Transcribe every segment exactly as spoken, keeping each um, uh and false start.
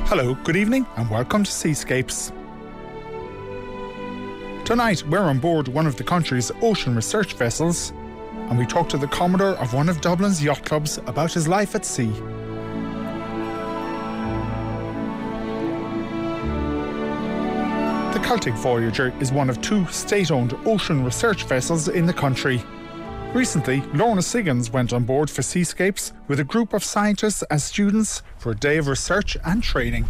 Hello, good evening and welcome to Seascapes. Tonight we're on board one of the country's ocean research vessels and we talk to the Commodore of one of Dublin's yacht clubs about his life at sea. The Celtic Voyager is one of two state-owned ocean research vessels in the country. Recently, Lorna Siggins went on board for Seascapes with a group of scientists and students for a day of research and training.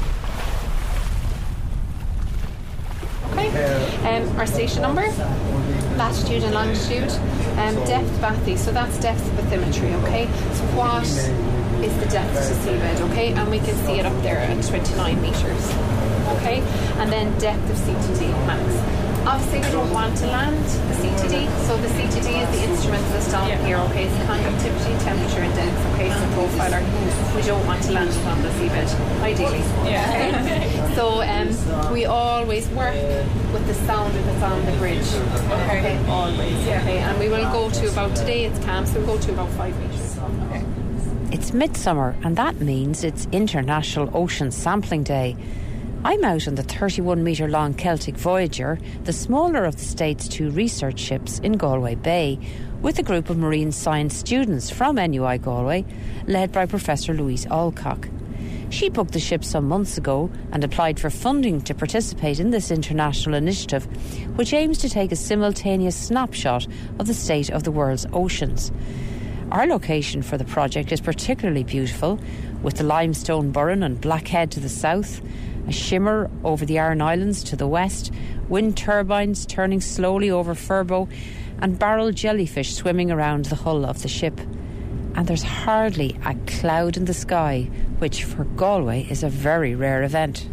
Okay, um, our station number, latitude and longitude, um, depth bathy, so that's depth bathymetry, okay? So what is the depth to seabed, okay? And we can see it up there at twenty-nine metres, okay? And then depth of C T D max. Obviously we don't want to land the C T D, so the C T D is the instrument that's down yeah. here, okay? It's conductivity, temperature and depth, okay? So profiler, we don't want to land it on the seabed, ideally. Yeah. Okay? So um, we always work with the sounder that's on the bridge. Okay. okay? Always. Yeah. Okay. And we will go to about, today it's calm, so we'll go to about five metres. Okay. It's midsummer and that means it's International Ocean Sampling Day. I'm out on the thirty-one metre long Celtic Voyager, the smaller of the state's two research ships in Galway Bay, with a group of marine science students from N U I Galway, led by Professor Louise Alcock. She booked the ship some months ago and applied for funding to participate in this international initiative, which aims to take a simultaneous snapshot of the state of the world's oceans. Our location for the project is particularly beautiful, with the limestone Burren and Blackhead to the south, a shimmer over the Aran Islands to the west, wind turbines turning slowly over Furbo, and barrel jellyfish swimming around the hull of the ship. And there's hardly a cloud in the sky, which for Galway is a very rare event.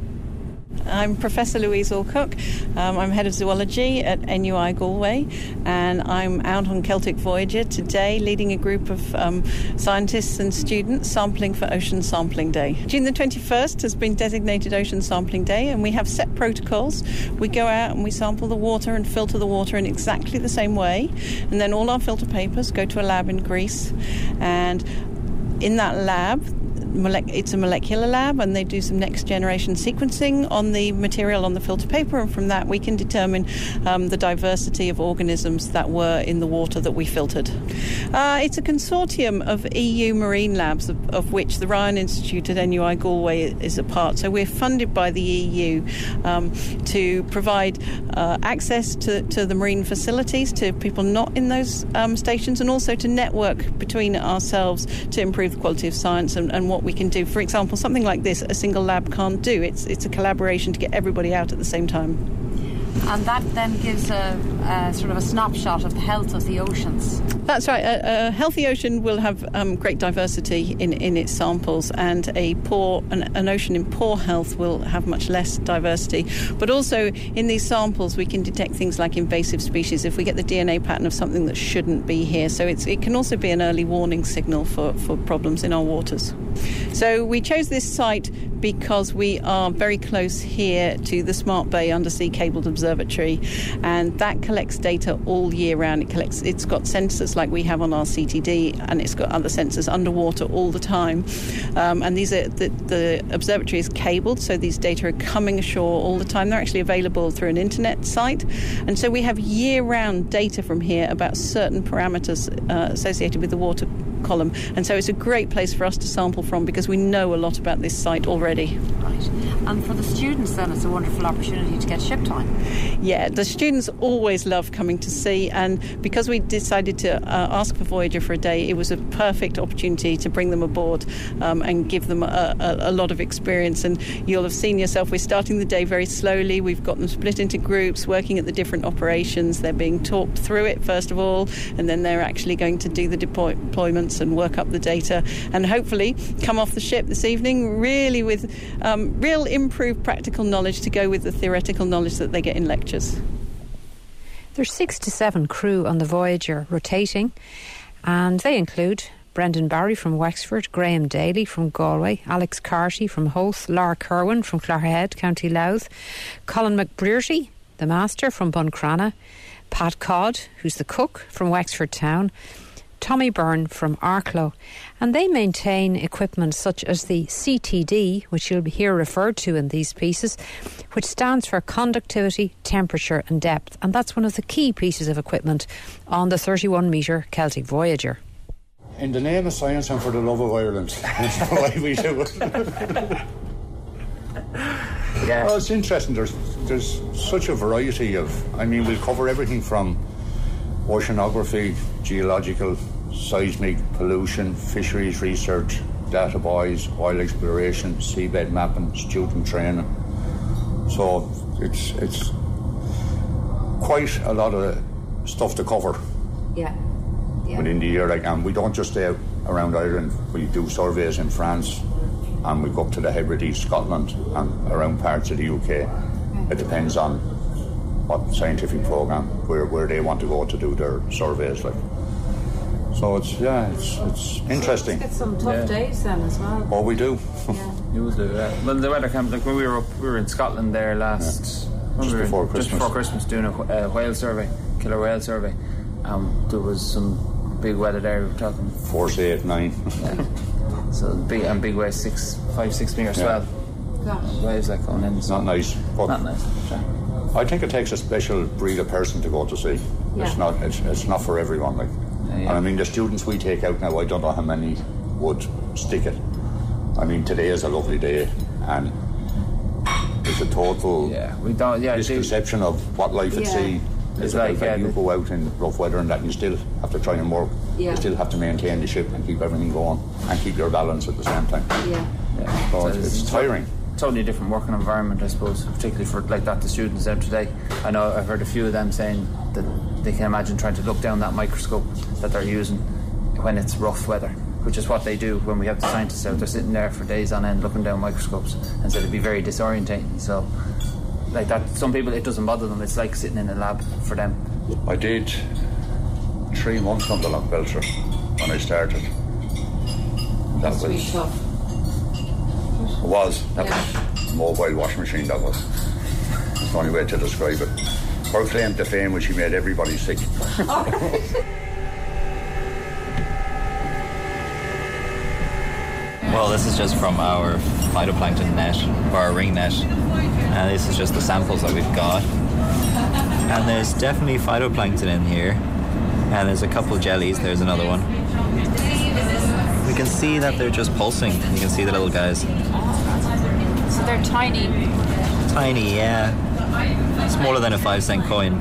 I'm Professor Louise Alcock. Um, I'm Head of Zoology at N U I Galway, and I'm out on Celtic Voyager today leading a group of um, scientists and students sampling for Ocean Sampling Day. June the twenty-first has been designated Ocean Sampling Day, and we have set protocols. We go out and we sample the water and filter the water in exactly the same way, and then all our filter papers go to a lab in Greece, and in that lab it's a molecular lab, and they do some next generation sequencing on the material on the filter paper, and from that we can determine um, the diversity of organisms that were in the water that we filtered. Uh, it's a consortium of E U marine labs, of, of which the Ryan Institute at N U I Galway is a part. So we're funded by the E U um, to provide uh, access to, to the marine facilities to people not in those um, stations, and also to network between ourselves to improve the quality of science and, and what we can do. For example, something like this, a single lab can't do. It's it's a collaboration to get everybody out at the same time. And that then gives a, a sort of a snapshot of the health of the oceans. That's right. A, a healthy ocean will have um, great diversity in, in its samples, and a poor an, an ocean in poor health will have much less diversity. But also in these samples we can detect things like invasive species if we get the D N A pattern of something that shouldn't be here. So it's, it can also be an early warning signal for, for problems in our waters. So we chose this site because we are very close here to the Smart Bay Undersea Cabled Observatory, and that collects data all year round. It collects, it's got sensors like we have on our C T D, and it's got other sensors underwater all the time. Um, and these are the, the observatory is cabled, so these data are coming ashore all the time. They're actually available through an internet site, and so we have year-round data from here about certain parameters uh, associated with the water column, and so it's a great place for us to sample from because we know a lot about this site already. Right. And for the students then it's a wonderful opportunity to get ship time. Yeah, the students always love coming to sea, and because we decided to uh, ask for Voyager for a day, it was a perfect opportunity to bring them aboard um, and give them a, a, a lot of experience. And you'll have seen yourself, we're starting the day very slowly. We've got them split into groups working at the different operations. They're being talked through it first of all, and then they're actually going to do the deploy- deployments and work up the data, and hopefully come off the ship this evening really with um, real improved practical knowledge to go with the theoretical knowledge that they get in lectures. There's six to seven crew on the Voyager rotating, and they include Brendan Barry from Wexford, Graham Daly from Galway, Alex Carty from Howth, Lara Kerwin from Clarehead, County Louth, Colin McBrearty, the master from Buncrana, Pat Codd, who's the cook from Wexford Town, Tommy Byrne from Arklow, and they maintain equipment such as the C T D, which you'll hear referred to in these pieces, which stands for conductivity, temperature and depth, and that's one of the key pieces of equipment on the thirty-one metre Celtic Voyager. In the name of science and for the love of Ireland, that's the way we do it. Yeah. Well, it's interesting. There's there's such a variety of. I mean, we'll cover everything from oceanography, geological, seismic, pollution, fisheries research, data buys, oil exploration, seabed mapping, student training. So it's it's quite a lot of stuff to cover. Yeah. yeah. Within the year, like, and we don't just stay around Ireland. We do surveys in France. And we go up to the Hebrides, Scotland, and around parts of the U K. It depends on what scientific programme, where, where they want to go to do their surveys. Like, so it's yeah, it's it's interesting. Let's get some tough yeah. days then as well. Oh, we do. Yeah, you will do. Yeah. Well, the weather camp, like when we were up, we were in Scotland there last yeah. just we before Christmas. Just before Christmas, doing a uh, whale survey, killer whale survey. Um, there was some big weather there. We were talking force eight, nine. Yeah. So big and big waves, six, five, six metre swell. Gosh. Waves like going in. It's not nice. But not nice. Sure. I think it takes a special breed of person to go to sea. Yeah. It's not. It's, it's not for everyone. Like, yeah, yeah. And I mean, the students we take out now, I don't know how many would stick it. I mean, today is a lovely day, and it's a total yeah, we don't, yeah, misconception of what life at yeah. sea. It's like yeah, you the, go out in rough weather and that, and you still have to try and work. Yeah. You still have to maintain the ship and keep everything going and keep your balance at the same time. Yeah, yeah. So, so it's, it's tiring. Totally different working environment, I suppose, particularly for like that the students out today. I know I've heard a few of them saying that they can imagine trying to look down that microscope that they're using when it's rough weather, which is what they do when we have the scientists out. They're sitting there for days on end looking down microscopes, and so it'd be very disorientating. So. Like that, some people it doesn't bother them. It's like sitting in a lab for them. I did three months on the Loch Belcher when I started. That That's was really tough. It was that yeah. was a mobile washing machine. That was. It's the only way to describe it. Her claim to fame was she made everybody sick. Well, this is just from our phytoplankton net, or our ring net, and this is just the samples that we've got. And there's definitely phytoplankton in here, and there's a couple jellies, there's another one. We can see that they're just pulsing, you can see the little guys. So they're tiny? Tiny, yeah. Smaller than a five cent coin.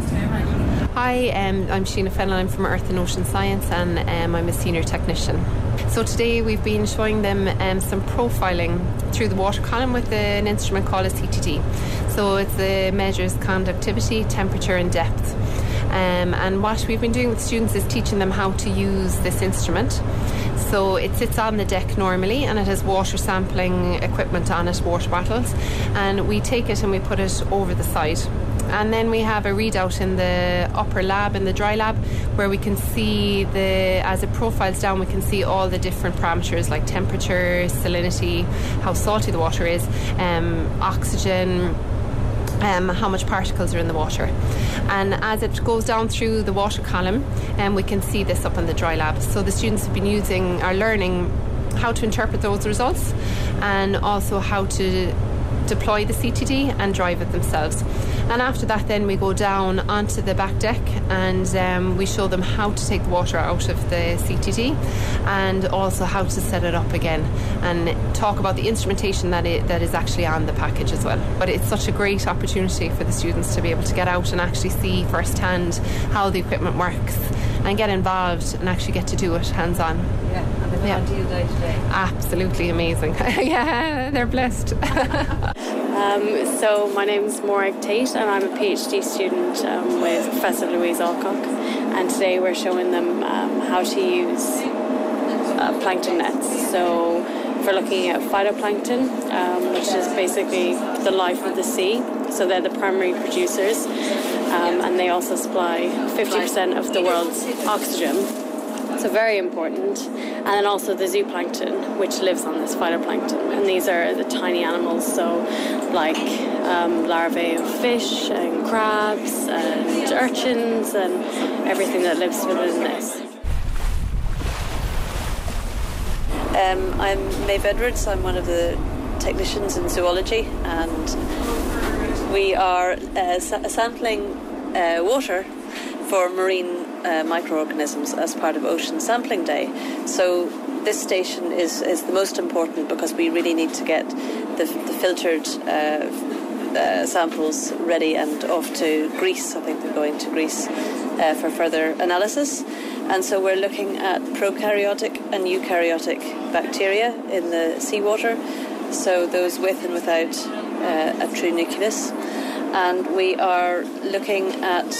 Hi, um, I'm Sheena Fennell, I'm from Earth and Ocean Science, and um, I'm a senior technician. So today we've been showing them um, some profiling through the water column with an instrument called a C T D. So it uh, measures conductivity, temperature and depth. Um, and what we've been doing with students is teaching them how to use this instrument. So it sits on the deck normally, and it has water sampling equipment on it, water bottles, and we take it and we put it over the side. And then we have a readout in the upper lab, in the dry lab, where we can see the, as it profiles down, we can see all the different parameters like temperature, salinity, how salty the water is, um, oxygen, Um, how much particles are in the water. And as it goes down through the water column, um, we can see this up in the dry lab. So the students have been using, are learning how to interpret those results and also how to deploy the C T D and drive it themselves. And after that then we go down onto the back deck and um, we show them how to take the water out of the C T D and also how to set it up again and talk about the instrumentation that it, that is actually on the package as well. But it's such a great opportunity for the students to be able to get out and actually see firsthand how the equipment works and get involved and actually get to do it hands-on. Yeah, and they've had a deal day today. Absolutely amazing. Yeah, they're blessed. Um, so my name is Morag Tate and I'm a PhD student um, with Professor Louise Alcock, and today we're showing them um, how to use uh, plankton nets. So for looking at phytoplankton, um, which is basically the life of the sea, so they're the primary producers, um, and they also supply fifty percent of the world's oxygen. So very important. And then also the zooplankton, which lives on this phytoplankton. And these are the tiny animals, so like um, larvae of fish and crabs and urchins and everything that lives within this. Um, I'm Maeve Edwards. I'm one of the technicians in zoology, and we are uh, sa- sampling uh, water for marine uh, microorganisms as part of Ocean Sampling Day. So this station is, is the most important because we really need to get the, the filtered uh, uh, samples ready and off to Greece. I think they're going to Greece uh, for further analysis. And so we're looking at prokaryotic and eukaryotic bacteria in the seawater, so those with and without uh, a true nucleus. And we are looking at,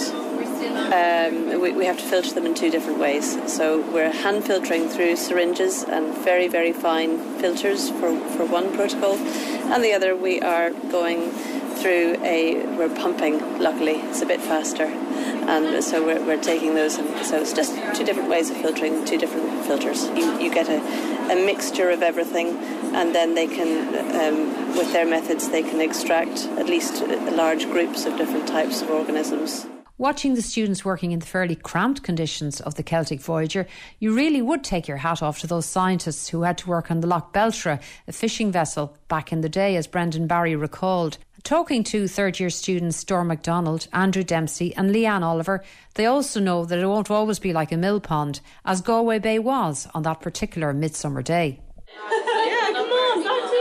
um, we, we have to filter them in two different ways. So we're hand filtering through syringes and very, very fine filters for, for one protocol. And the other, we are going through a, we're pumping, luckily, it's a bit faster. And so we're, we're taking those, and so it's just two different ways of filtering, two different filters. You, you get a, a mixture of everything, and then they can, um, with their methods, they can extract at least large groups of different types of organisms. Watching the students working in the fairly cramped conditions of the Celtic Voyager, you really would take your hat off to those scientists who had to work on the Loch Beltra, a fishing vessel, back in the day, as Brendan Barry recalled. Talking to third-year students Dor MacDonald, Andrew Dempsey and Leanne Oliver, they also know that it won't always be like a mill pond, as Galway Bay was on that particular midsummer day. Yeah, come on, back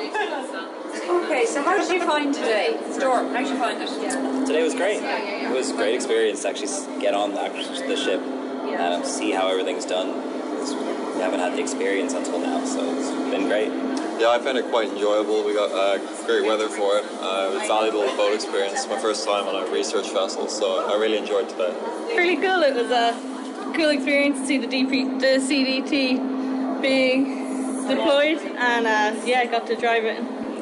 to you. Okay, so how did you find today? Dor, how did you find it? Yeah. Today was great. It was a great experience to actually get on the, the ship and see how everything's done. We haven't had the experience until now, so it's been great. Yeah, I found it quite enjoyable. We got uh, great weather for it. Uh, it was a valuable boat experience. My first time on a research vessel, so I really enjoyed today. Really cool. It was a cool experience to see the D P, the C D T being deployed, and uh, yeah, I got to drive it.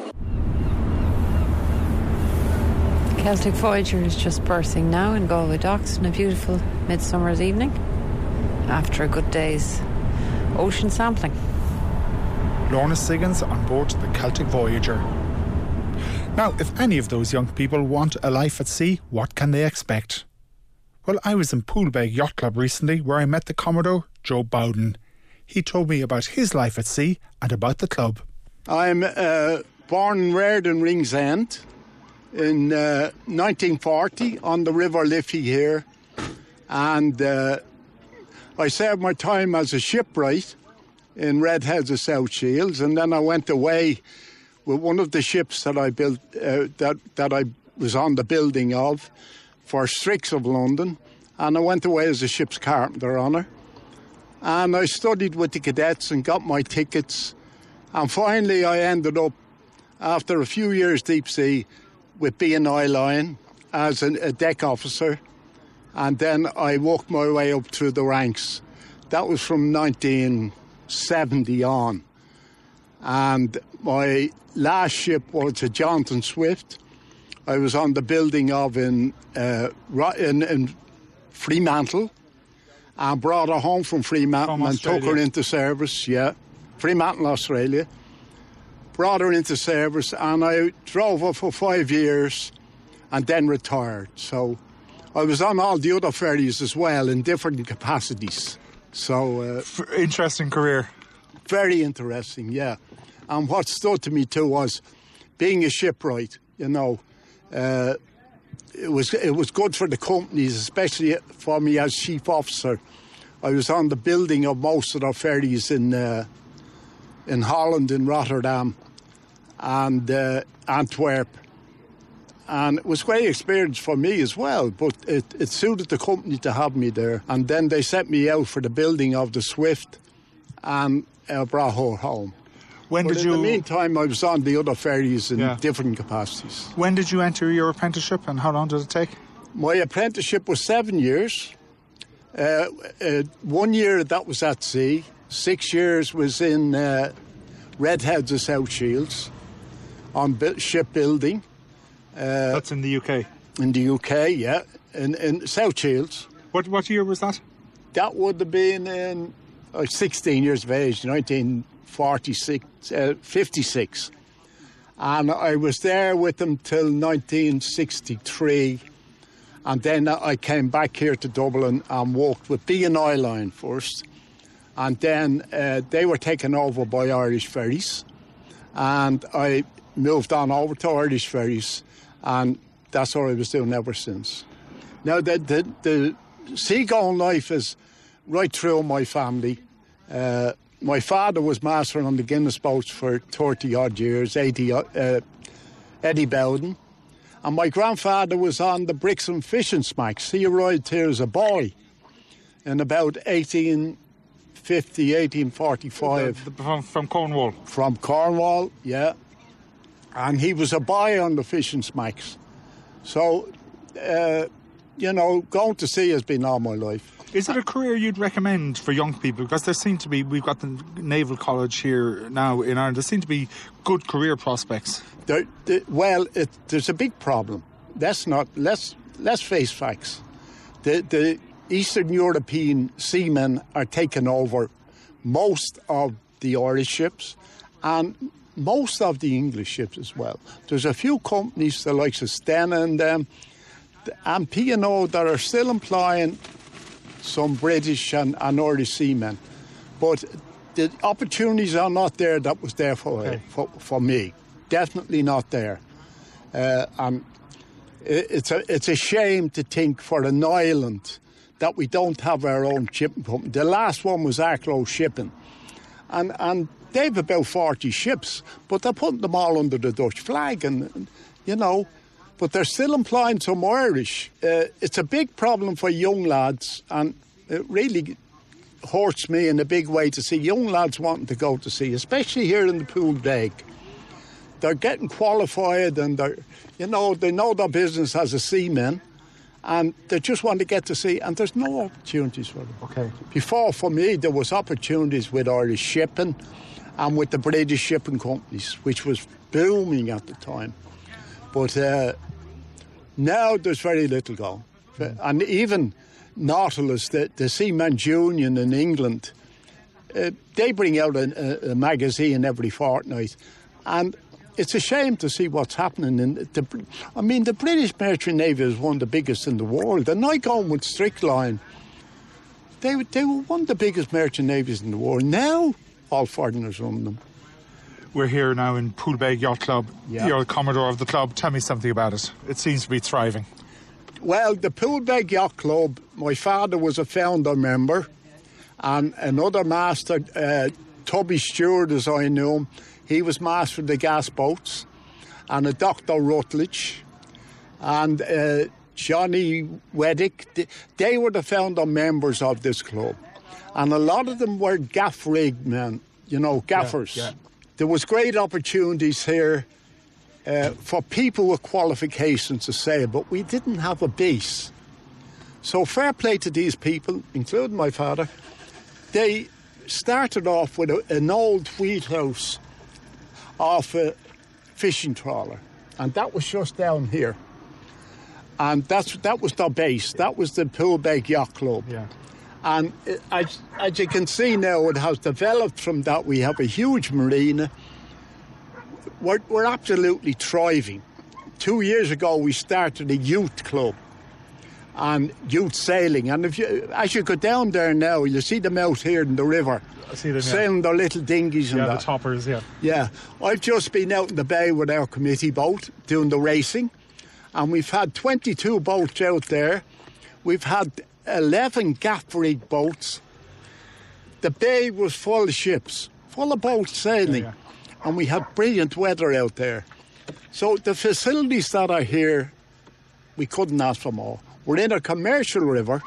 The Celtic Voyager is just berthing now in Galway Docks on a beautiful midsummer's evening after a good day's ocean sampling. Lorna Siggins on board the Celtic Voyager. Now, if any of those young people want a life at sea, what can they expect? Well, I was in Poolbeg Yacht Club recently where I met the Commodore Joe Bowden. He told me about his life at sea and about the club. I'm uh, born and reared in Ringsend in uh, nineteen forty on the River Liffey here, and uh, I served my time as a shipwright in Redheads of South Shields, and then I went away with one of the ships that I built, uh, that that I was on the building of, for Strix of London, and I went away as a ship's carpenter on her, and I studied with the cadets and got my tickets, and finally I ended up, after a few years deep sea, with B and I Line as an, a deck officer, and then I worked my way up through the ranks. That was from nineteen seventy on, and my last ship was a Johnson Swift. I was on the building of in uh, in, in Fremantle, and brought her home from Fremantle and took her into service. Yeah, Fremantle, Australia. Brought her into service, and I drove her for five years, and then retired. So I was on all the other ferries as well in different capacities. So uh, interesting career. Very interesting, yeah. And what stood to me too was being a shipwright. You know, uh, it was it was good for the companies, especially for me as chief officer. I was on the building of most of the ferries in uh, in Holland, in Rotterdam, and uh, Antwerp. And it was a great experience for me as well, but it, it suited the company to have me there. And then they sent me out for the building of the Swift, and uh, brought her home. When but did in you... the meantime, I was on the other ferries in yeah. different capacities. When did you enter your apprenticeship, and how long did it take? My apprenticeship was seven years. Uh, uh, one year that was at sea. Six years was in uh, Redheads of South Shields on bu- shipbuilding. Uh, That's in the U K? In the U K, yeah. In, in South Shields. What what year was that? That would have been in uh, sixteen years of age, nineteen forty-six, uh, fifty-six. And I was there with them till nineteen sixty-three. And then I came back here to Dublin and worked with B and I Line first. And then uh, they were taken over by Irish Ferries. And I moved on over to Irish Ferries. And that's what I was doing ever since. Now, the, the, the seagoing life is right through my family. Uh, my father was mastering on the Guinness boats for thirty-odd years, eighty, uh, Eddie Bowden. And my grandfather was on the Brixton fishing smacks. He arrived here as a boy in about eighteen fifty, eighteen forty-five. The, the, from, from Cornwall? From Cornwall, yeah. And he was a boy on the fishing smacks. So, uh, you know, going to sea has been all my life. Is it a career you'd recommend for young people? Because there seem to be, we've got the Naval College here now in Ireland, there seem to be good career prospects. There, there, well, it, there's a big problem. Let's not, let's, let's face facts. The, the Eastern European seamen are taking over most of the Irish ships and most of the English ships as well. There's a few companies, the likes of Stena and them, and P and O that are still employing some British and, and Irish seamen. But the opportunities are not there that was there for, okay. for, for me. Definitely not there. Uh, and it, it's, a, it's a shame to think for an island that we don't have our own shipping company. The last one was Arklow Shipping. And, and they've about forty ships, but they're putting them all under the Dutch flag, and, and you know, but they're still employing some Irish. Uh, it's a big problem for young lads, and it really hurts me in a big way to see young lads wanting to go to sea, especially here in the Poole Beg. They're getting qualified, and they're, you know, they know their business as a seaman, and they just want to get to sea, and there's no opportunities for them. Okay. Before, for me, there was opportunities with Irish shipping and with the British shipping companies, which was booming at the time. But uh, now there's very little going. Mm. And even Nautilus, the, the Seamen's Union in England, uh, they bring out a, a, a magazine every fortnight. And it's a shame to see what's happening. In the, I mean, the British Merchant Navy is one of the biggest in the world. And I go with Strickline. They, they were one of the biggest merchant navies in the world. Now, all foreigners run them. We're here now in Poole Beg Yacht Club. Yeah. You're the Commodore of the club. Tell me something about it. It seems to be thriving. Well, the Poole Beg Yacht Club, my father was a founder member, and another master, uh, Tubby Stewart, as I knew him, he was master of the gas boats, and a Doctor Rutledge, and uh, Johnny Weddick. They, they were the founder members of this club. And a lot of them were gaff rig men, you know, gaffers. Yeah, yeah. There was great opportunities here uh, for people with qualifications to sail, but we didn't have a base. So fair play to these people, including my father. They started off with a, an old wheat house off a fishing trawler, and that was just down here. And that's that was their base. That was the Poole Beg Yacht Club. Yeah. And it, as, as you can see now, it has developed from that. We have a huge marina. We're, we're absolutely thriving. Two years ago, we started a youth club and youth sailing. And if you, as you go down there now, you see them out here in the river, I see them, sailing yeah. their little dinghies and yeah, that. the toppers, yeah. Yeah. I've just been out in the bay with our committee boat doing the racing, and we've had twenty-two boats out there. We've had eleven gaff rig boats. The bay was full of ships, full of boats sailing, yeah, yeah. and we had brilliant weather out there. So the facilities that are here, we couldn't ask for more. We're in a commercial river.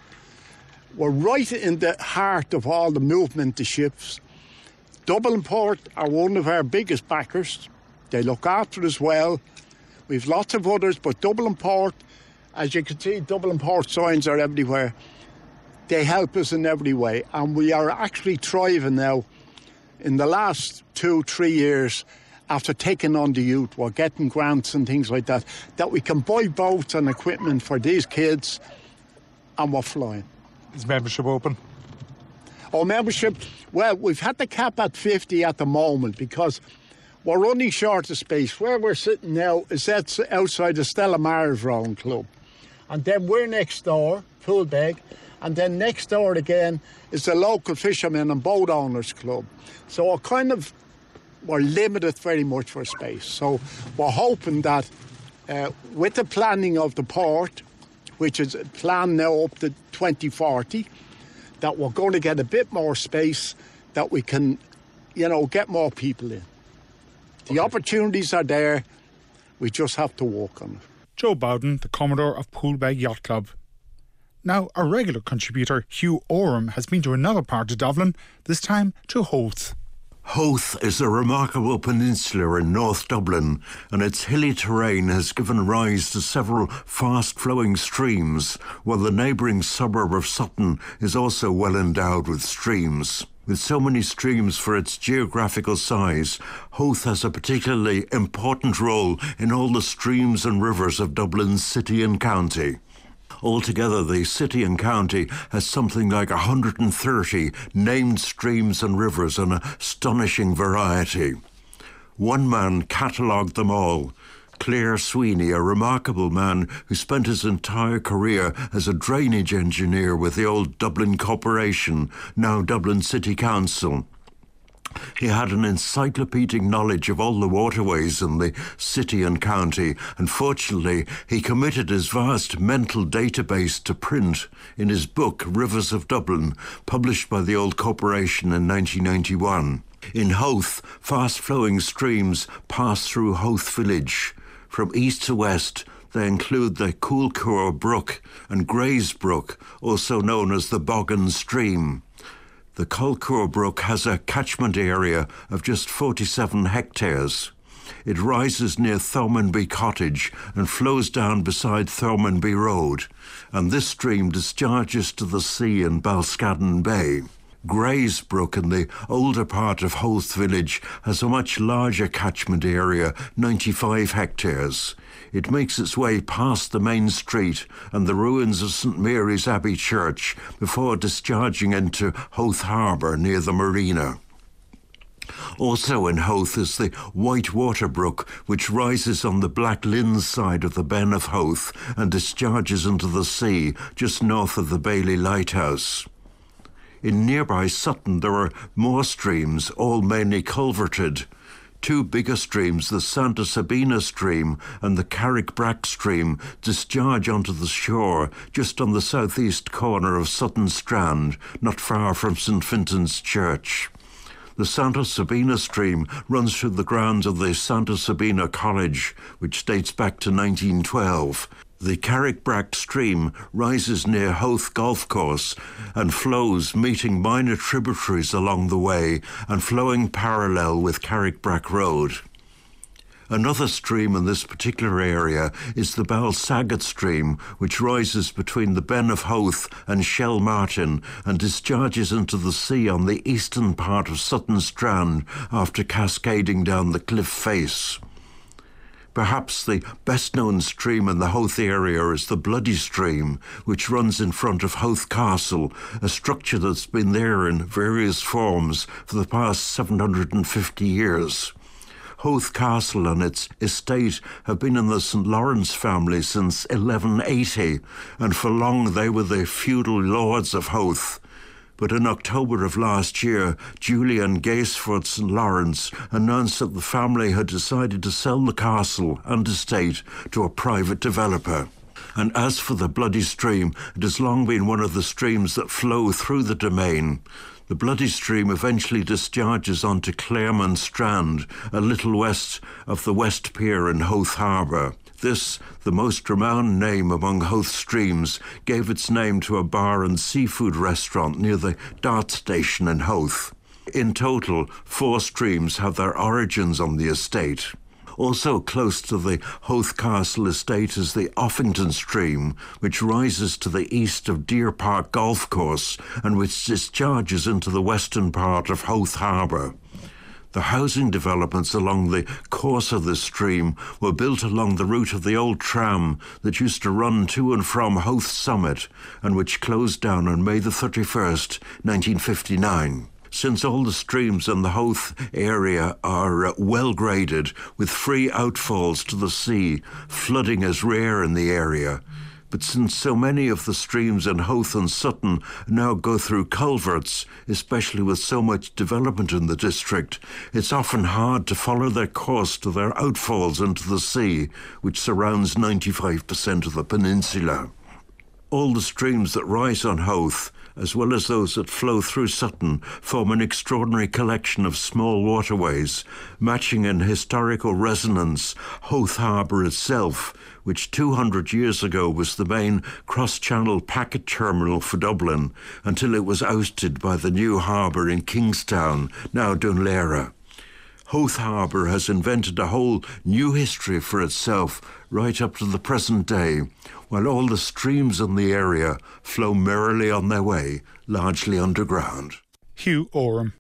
We're right in the heart of all the movement of ships. Dublin Port are one of our biggest backers. They look after us well. We've lots of others, but Dublin Port, as you can see, Dublin Port signs are everywhere. They help us in every way, and we are actually thriving now. In the last two, three years, after taking on the youth, we're getting grants and things like that, that we can buy boats and equipment for these kids, and we're flying. Is membership open? Oh, membership, well, we've had the cap at fifty at the moment because we're running short of space. Where we're sitting now is outside the Stella Maris Rowing Club. And then we're next door, Poole Beg, And then next door again is the local fishermen and boat owners club. So we're kind of, we're limited very much for space. So we're hoping that uh, with the planning of the port, which is planned now up to twenty forty, that we're going to get a bit more space, that we can, you know, get more people in. The okay. opportunities are there. We just have to work on it. Joe Bowden, the Commodore of Poolbeg Yacht Club. Now, our regular contributor, Hugh Oram, has been to another part of Dublin, this time to Howth. Howth is a remarkable peninsula in North Dublin, and its hilly terrain has given rise to several fast-flowing streams, while the neighbouring suburb of Sutton is also well endowed with streams. With so many streams for its geographical size, Howth has a particularly important role in all the streams and rivers of Dublin's city and county. Altogether, the city and county has something like one hundred thirty named streams and rivers, an astonishing variety. One man catalogued them all. Claire Sweeney, a remarkable man who spent his entire career as a drainage engineer with the old Dublin Corporation, now Dublin City Council. He had an encyclopedic knowledge of all the waterways in the city and county, and fortunately he committed his vast mental database to print in his book Rivers of Dublin, published by the old corporation in nineteen ninety-one. In Howth, fast-flowing streams pass through Howth village. From east to west, they include the Coolcour Brook and Grays Brook, also known as the Boggin Stream. The Coolcour Brook has a catchment area of just forty-seven hectares. It rises near Thormanby Cottage and flows down beside Thormanby Road, and this stream discharges to the sea in Balscadden Bay. Grays Brook in the older part of Howth village has a much larger catchment area, ninety-five hectares. It makes its way past the main street and the ruins of St Mary's Abbey Church before discharging into Howth Harbour near the marina. Also in Howth is the Whitewater Brook, which rises on the Black Linns side of the Ben of Howth and discharges into the sea just north of the Bailey Lighthouse. In nearby Sutton there are more streams, all mainly culverted. Two bigger streams, the Santa Sabina stream and the Carrickbrack stream, discharge onto the shore just on the southeast corner of Sutton Strand, not far from St Fintan's Church. The Santa Sabina stream runs through the grounds of the Santa Sabina College, which dates back to nineteen twelve. The Carrickbrack stream rises near Howth Golf Course and flows, meeting minor tributaries along the way and flowing parallel with Carrickbrack Road. Another stream in this particular area is the Balsaget stream, which rises between the Ben of Howth and Shell Martin and discharges into the sea on the eastern part of Sutton Strand after cascading down the cliff face. Perhaps the best-known stream in the Howth area is the Bloody Stream, which runs in front of Howth Castle, a structure that's been there in various forms for the past seven hundred fifty years. Howth Castle and its estate have been in the Saint Lawrence family since eleven eighty, and for long they were the feudal lords of Howth. But in October of last year, Julian Gaisford Saint Lawrence announced that the family had decided to sell the castle and estate to a private developer. And as for the Bloody Stream, it has long been one of the streams that flow through the domain. The Bloody Stream eventually discharges onto Claremont Strand, a little west of the West Pier in Howth Harbour. This, the most renowned name among Howth streams, gave its name to a bar and seafood restaurant near the Dart Station in Howth. In total, four streams have their origins on the estate. Also close to the Howth Castle estate is the Offington Stream, which rises to the east of Deer Park Golf Course and which discharges into the western part of Howth Harbour. The housing developments along the course of the stream were built along the route of the old tram that used to run to and from Howth Summit and which closed down on May the thirty-first, nineteen fifty-nine. Since all the streams in the Howth area are uh, well graded with free outfalls to the sea, flooding is rare in the area. But since so many of the streams in Howth and Sutton now go through culverts, especially with so much development in the district, it's often hard to follow their course to their outfalls into the sea, which surrounds ninety-five percent of the peninsula. All the streams that rise on Howth, as well as those that flow through Sutton, form an extraordinary collection of small waterways, matching in historical resonance Howth Harbour itself, which two hundred years ago was the main cross-channel packet terminal for Dublin, until it was ousted by the new harbour in Kingstown, now Dunleera. Howth Harbour has invented a whole new history for itself right up to the present day, while all the streams in the area flow merrily on their way, largely underground. Hugh Oram.